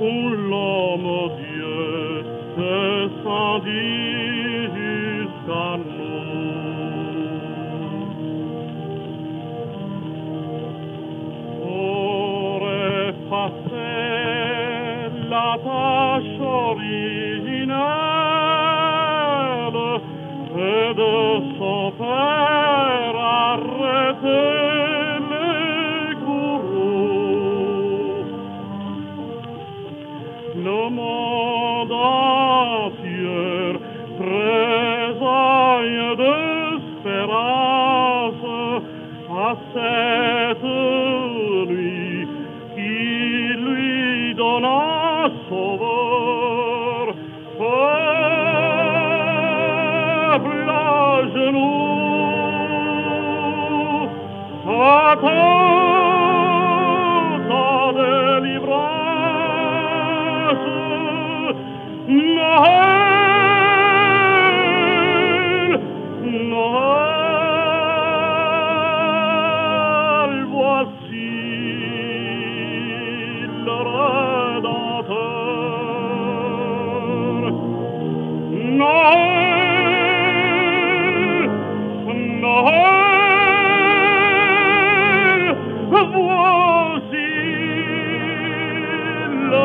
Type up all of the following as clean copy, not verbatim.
où l'homme Dieu descendit jusqu'à nous. Pour effacer la tâche originelle et de son père arrêter le monde entier tressaille d'espérance à cette nuit qui lui donna sauveur. Peuple à genoux, attends ta délivrance. Noël, Noël, voici le Rédempteur. Noël, Noël, voici le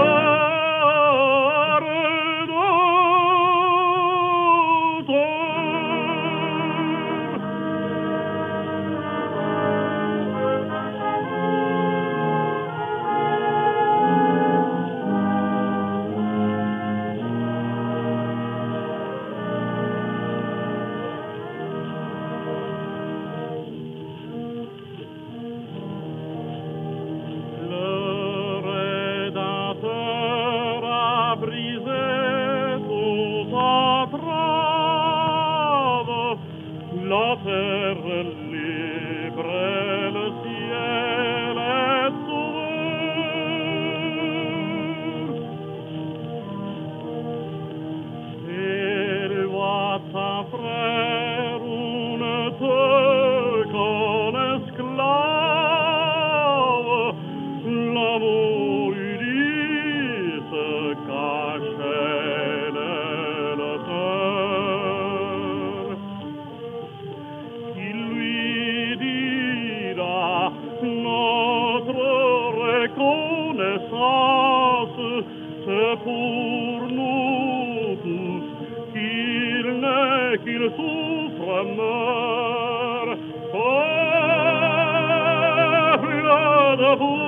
la terre est libre et le ciel est ouvert. Il voit ta frère ou ne te qu'en esclave, l'amour uni se cachait le cœur. Notre reconnaissance, c'est pour nous tous qu'il naît, qu'il souffre, meurt. Peuple de vous.